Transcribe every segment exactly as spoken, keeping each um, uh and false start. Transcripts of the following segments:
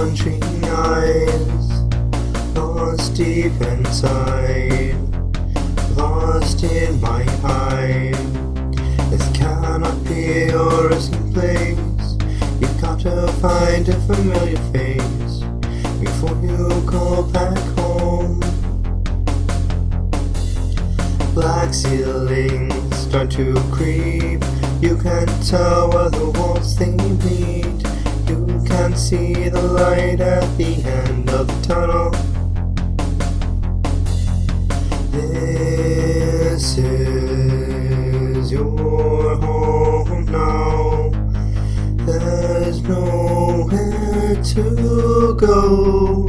wandering eyes, lost deep inside, lost in my eye. This cannot be your resting place. You've got to find a familiar face before you go back home. Black ceilings start to creep. You can tell where the walls they meet. You can see the light at the end of the tunnel. This is your home now. There's nowhere to go.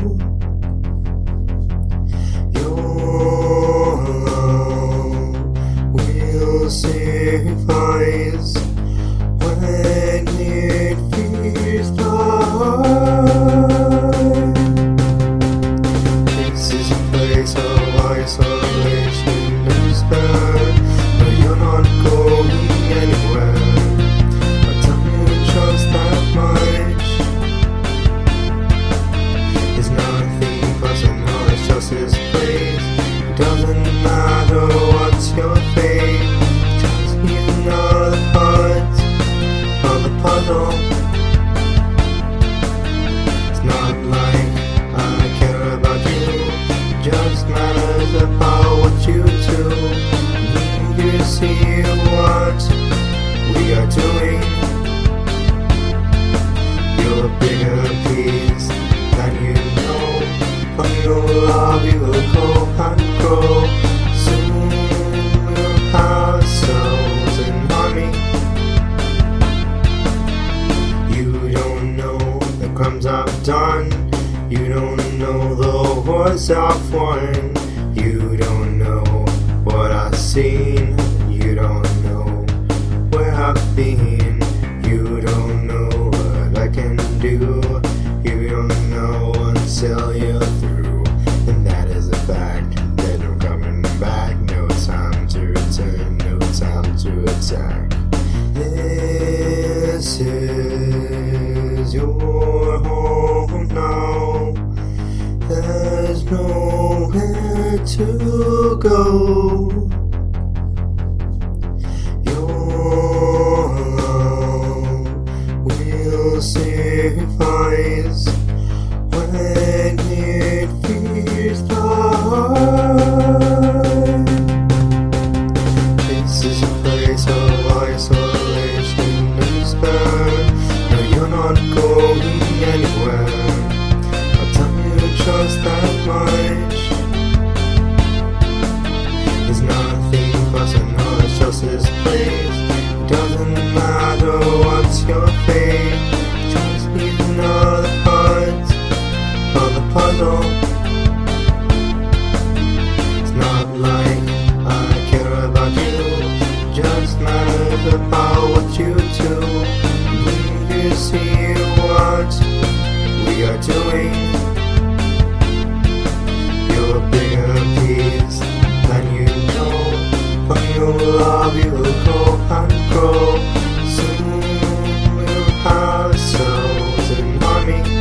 Your love will suffice when it feels like this is a place of isolation and despair, but you're not going anywhere. I'll tell you just that much. It's nothing personal, it's just this place. It doesn't matter what's your fate, just be another part of the puzzle. It's not like I care about you, it just matters about what you do. You see what we are doing. You're a bigger piece than you know. From your love you will go and grow. Soon we'll have ourselves an army. You don't know the crimes I've done. You don't know the wars I've won. You don't know what I've seen. You don't know where I've been. You don't know what I can do. You don't know until you're through. And that is a fact. There's no coming back. No time to return. No time to attack. This is your home now. There's nowhere to go. Your love will suffice when it feels like this is a place of isolation and despair. No, you're not going anywhere. I'll tell you just that much. There's nothing personal, it's just this place. It doesn't matter what's your fate, just need another part of the puzzle. It's not like I care about you, it just matters about what you do. You see what we are doing. You're a bigger piece than you know. From your love you will go and grow. Soon we'll have ourselves an army.